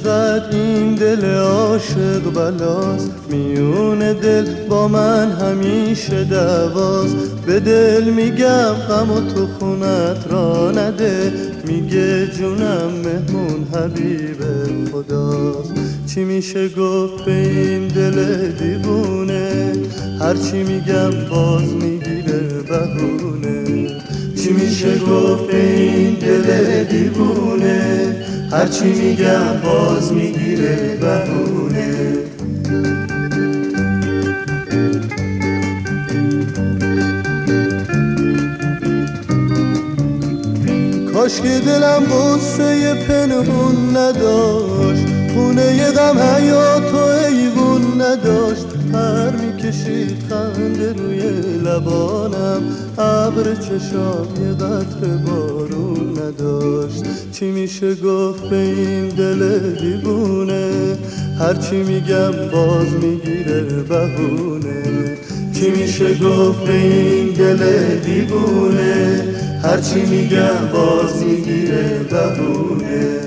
چقدر این دل عاشق بلاست، میون دل با من همیشه دعواست. به دل میگم غم و تو خونت را نده، میگه جونم مهمون حبیب خداست. چی میشه گفت به این دل دیوونه، هرچی میگم باز میگیره بهونه. چی میشه گفت به این دل دیوونه، هرچی میگم باز میگیره بهونه. کاش که دلم غصه پنهون نداشت، خونه غم حیات و ایوون نداشت. پر میکشید خنده روی لبانم، ابر چشام یه قطره بارون نداشت. چی میشه گفت به این دل دیوونه، هرچی میگم باز میگیره بهونه. چی میشه گفت به این دل دیوونه، هرچی میگم باز میگیره بهونه.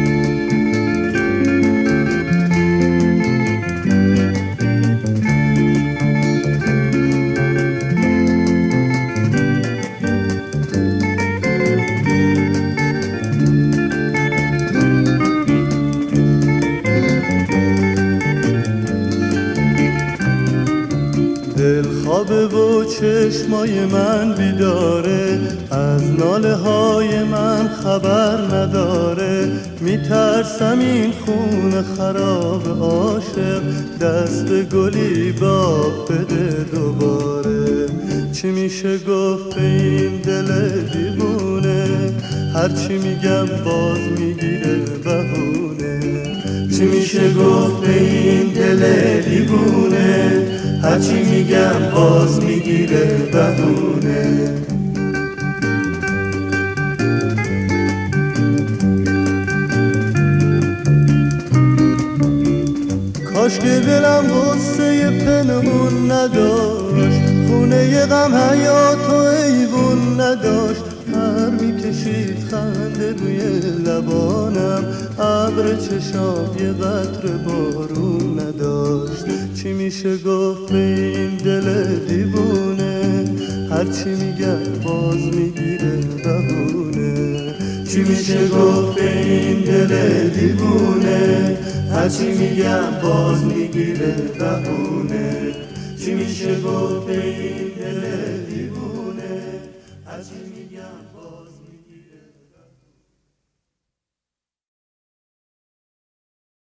دل خوابه و چشمای من بیداره، از ناله های من خبر نداره. میترسم این خون خراب عاشق، دست گلی باب بده دوباره. چی میشه گفت به این دل دیوونه، هرچی میگم باز میگیره بهونه. چی میشه گفت به این دل دیوونه، هرچی میگم باز میگیره بهونه. کاش که دلم غصه پنهون نداشت، خونه غم حیات و ایوون نداشت. پر میکشید خنده روی لبانم، ابر چشام یه قطره بارون نداشت. چی میشه گفت به این دل دیوونه، هرچی میگم باز میگیره بهونه. چی میشه گفت به این دل دیوونه، هرچی میگم باز میگیره بهونه. چی میشه گفت به این دل دیوونه، هرچی میگم باز